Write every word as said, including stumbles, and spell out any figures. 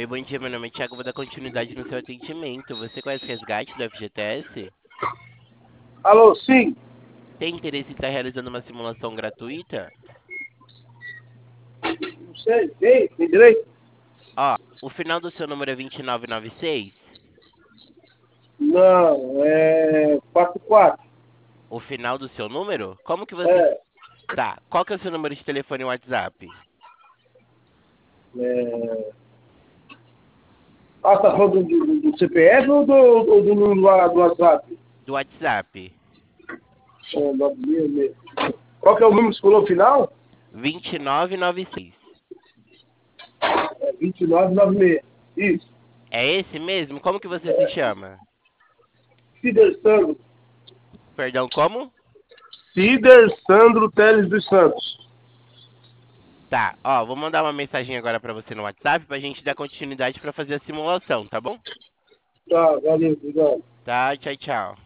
Oi, bom dia, meu nome é Thiago, vou dar continuidade no seu atendimento. Você conhece o resgate do F G T S? Alô, sim? Tem interesse em estar realizando uma simulação gratuita? Não sei, tem, tem direito? Ó, o final do seu número é vinte e nove noventa e seis? Não, é quatro quatro. O final do seu número? Como que você... É, Tá, qual que é o seu número de telefone e WhatsApp? é... Ah, tá falando do, do, do C P F ou do, ou do número lá do WhatsApp? Do WhatsApp. É, nove mil, mil. Qual que é o número que você falou final? vinte e nove noventa e seis. É vinte e nove noventa e seis. Isso. É esse mesmo? Como que você se chama? Cider Sandro. Perdão, como? Cider Sandro Teles dos Santos. Tá, ó, vou mandar uma mensagem agora pra você no WhatsApp pra gente dar continuidade pra fazer a simulação, tá bom? Tá, valeu, obrigado. Tá, tchau, tchau.